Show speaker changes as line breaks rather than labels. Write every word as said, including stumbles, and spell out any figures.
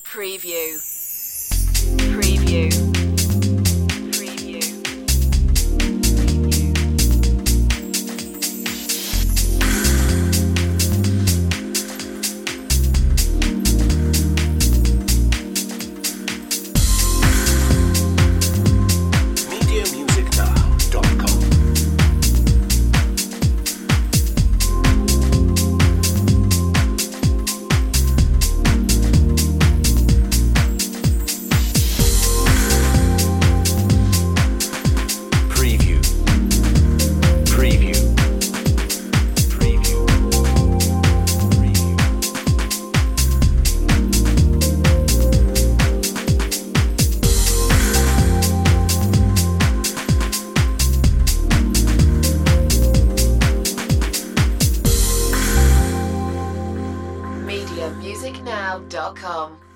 Preview. Preview. Preview.
media music now dot com. Preview. Preview. Preview. Preview.
media music now dot com